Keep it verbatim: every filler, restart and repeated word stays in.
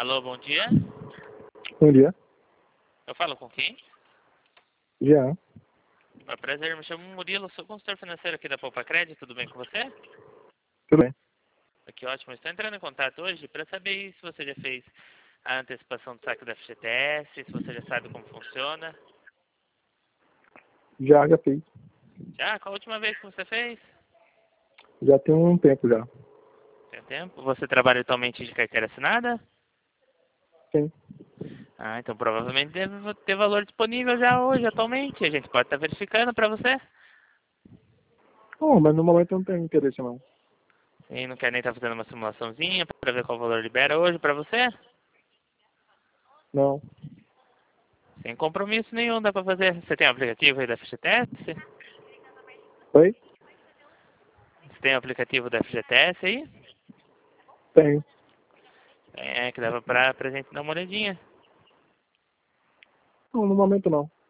Alô, bom dia. Bom dia. Eu falo com quem? Já. É um prazer, me chamo Murilo, sou consultor financeiro aqui da Poupa Crédito, tudo bem com você? Tudo bem. Que ótimo, estou entrando em contato hoje para saber se você já fez a antecipação do saque da F G T S, se você já sabe como funciona. Já, já fiz. Já? Qual a última vez que você fez? Já tem um tempo já. Tem tempo? Você trabalha atualmente de carteira assinada? Sim. Ah, então provavelmente deve ter valor disponível já hoje, atualmente. A gente pode estar verificando para você. Oh, mas no momento eu não tenho interesse não. E não quer nem estar fazendo uma simulaçãozinha para ver qual valor libera hoje para você? Não. Sem compromisso nenhum, dá para fazer. Você tem o aplicativo aí da F G T S? Oi? Você tem o aplicativo da F G T S aí? Tenho. É, que dava pra, pra gente dar uma olhadinha. Não, no momento não.